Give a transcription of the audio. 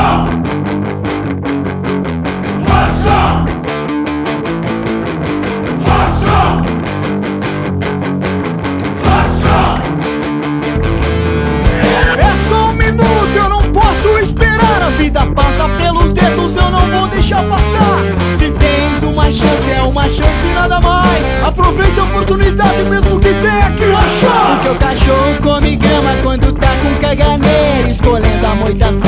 Passa pelos dedos, eu não vou deixar passar. Se tens uma chance, é uma chance e nada mais. Aproveita a oportunidade mesmo que tenha que rachar. Porque o cachorro come grama quando tá com caganeira, escolhendo a moita.